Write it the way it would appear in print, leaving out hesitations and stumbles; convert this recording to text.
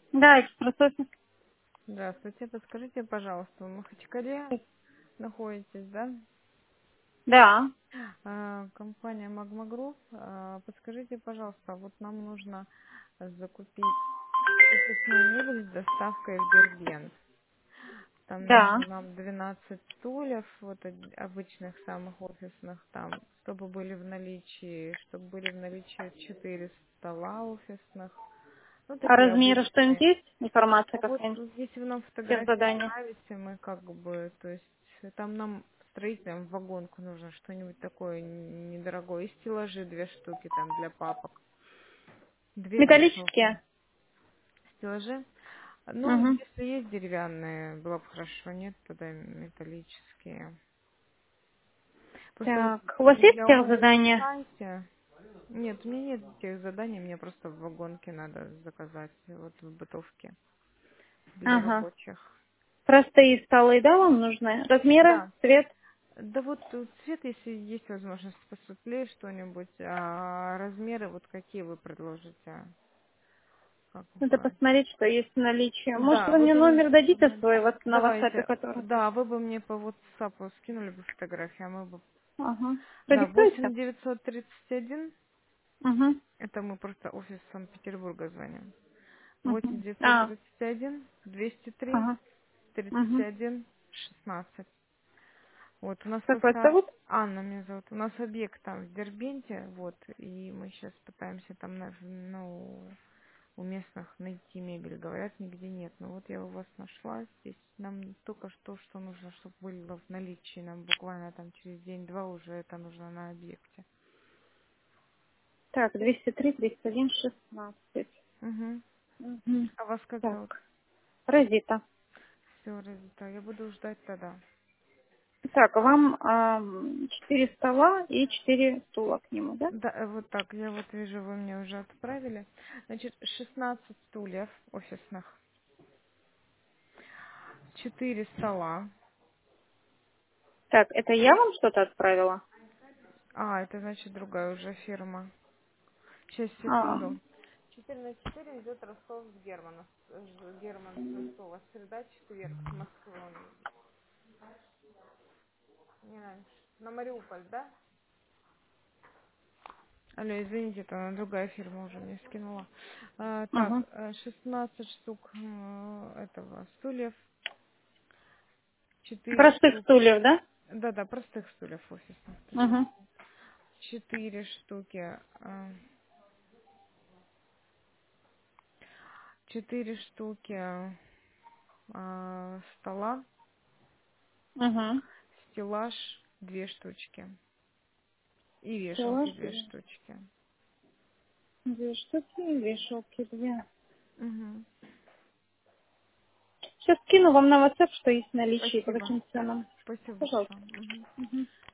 Да, экспресс-офис. Здравствуйте, подскажите, пожалуйста, в Махачкале находитесь, да? Да, Компания Magma Group. Подскажите, пожалуйста, вот нам нужно закупить офисную мебель с доставкой в Дербент. Там да. нужно нам 12 стульев, вот обычных самых офисных, там, чтобы были в наличии, 4 стола офисных. Ну, А такие размеры что-нибудь обычные. есть? Информация Ну вот, какая-нибудь? если вы нам Без фотографии задания. отправите, мы как бы, то есть там нам строителям в вагонку нужно что-нибудь такое недорогое. И стеллажи 2 штуки там для папок. Две вешалки. Металлические? Стеллажи. Ну, Угу. если есть деревянные, было бы хорошо. Нет, тогда металлические. Просто вот Так, у вас есть я у тех вас на задания? сайте. Нет, у меня нет тех заданий, мне просто в вагонке надо заказать, вот в бытовке для Ага. рабочих. Простые столы, да, вам нужны? Размеры, Да, цвет? да вот цвет, если есть возможность посветлее что-нибудь, а размеры вот какие вы предложите? Как Надо бы. посмотреть, что есть в наличии. Может, Да, вы вы мне номер думаете, дадите свой вот на WhatsApp, давайте, который? да, вы бы мне по WhatsApp скинули бы фотографии, а мы бы... Ага. Да, Продиктуйте? 8931, Угу. это мы просто офис Санкт-Петербурга звоним. Угу. 8931 203 Ага. Угу. 31 16. Вот, у нас Как вас просто зовут? Анна меня зовут. У нас объект там в Дербенте, вот, и мы сейчас пытаемся там, ну, у местных найти мебель. Говорят, нигде нет. Но вот я у вас нашла здесь. Нам только что нужно, чтобы было в наличии. Нам буквально там через день-два уже это нужно на объекте. Так, 203, 301, 16. Угу. Угу. А вас как зовут? Так, Розита. Все, Розита, я буду ждать тогда. Так, вам 4 стола и 4 стула к нему, да? Да, вот так, я вот вижу, вы мне уже отправили. Значит, 16 стульев офисных, 4 стола. Так, это я вам что-то отправила? А, это значит другая уже фирма. Сейчас, А, секунду. 4 на 4 идет Ростов с Германа. Герман с Ростова. Среда, четверг с Москвы. Не раньше. На Мариуполь, да? Алло, извините, это она другая фирма уже мне скинула. Так, угу. 16 штук этого стульев, 4 Простых штуки. стульев, да? Да-да, простых стульев офисных. Угу. 4 штуки. 4 штуки стола, Угу. стеллаж 2 штучки. И вешалки Стеллаж, 2 штучки. 2 штуки, и вешалки 2. Угу. Сейчас скину вам на WhatsApp, что есть в наличии, по Спасибо. каким ценам. Спасибо Пожалуйста. большое. Мгм. Угу.